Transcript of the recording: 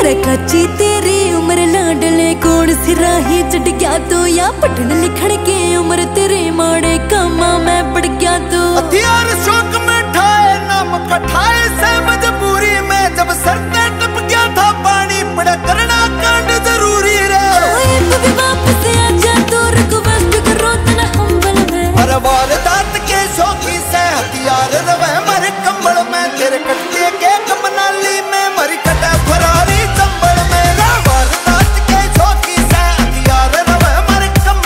कच्ची तेरी उम्र लाडले कौन सी राही चढ़ गया तू या पढ़न लिखण के उम्र तेरे माड़े कामा में बढ़ गया तू। हथियार शौक में ठाए नाम कठाए से मजबूरी में जब सर पे टप गया था पानी पड़ा करना कांड जरूरी रे। भी वापस आ जा तू रिक्वेस्ट करो तना हम्बल में हर वारदात के शौकी से हथियार रवे मर कंबल में तेरे कटती